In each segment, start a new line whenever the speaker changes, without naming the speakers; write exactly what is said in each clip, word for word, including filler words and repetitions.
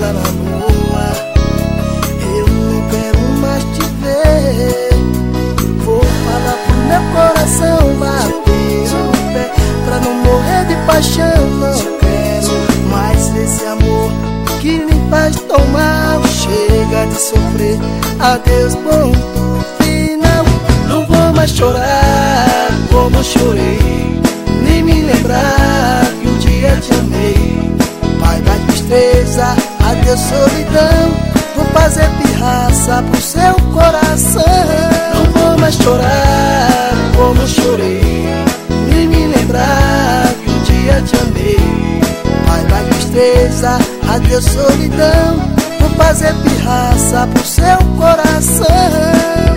estrela na lua. Eu não quero mais te ver. Vou falar pro meu coração bater o pé, pra não morrer de paixão. Não quero mais esse amor que me faz tão mal. Chega de sofrer, adeus, ponto final. Não vou mais chorar como chorei, nem me lembrar que um dia te amei. Vai da tristeza, adeus solidão. Vou fazer pirraça pro seu coração. Não vou mais chorar como chorei, nem me lembrar que um dia te amei. Vai da tristeza, adeus solidão. Vou fazer pirraça pro seu coração.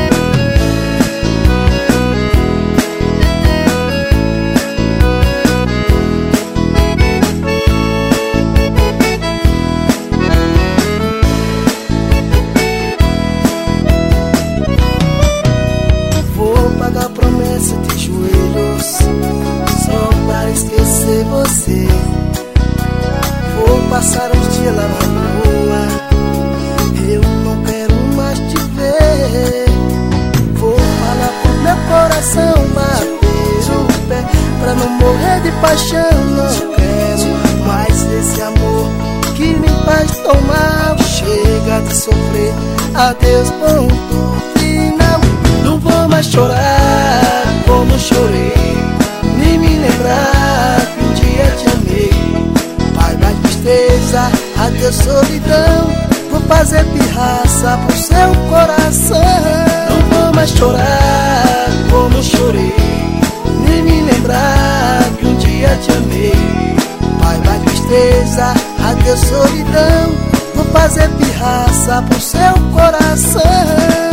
Pagar promessa de joelhos só para esquecer você. Vou passar uns dias lá na lua. Eu não quero mais te ver. Vou falar pro meu coração bater o pé, pra não morrer de paixão. Não quero mais esse amor que me faz tão mal. Chega de sofrer, adeus, ponto final. Não vou mais chorar como chorei, nem me lembrar que um dia te amei. Vai da tristeza, adeus solidão. Vou fazer pirraça pro seu coração. Não vou mais chorar como chorei, nem me lembrar que um dia te amei. Vai da tristeza, adeus solidão. Vou fazer pirraça pro seu coração.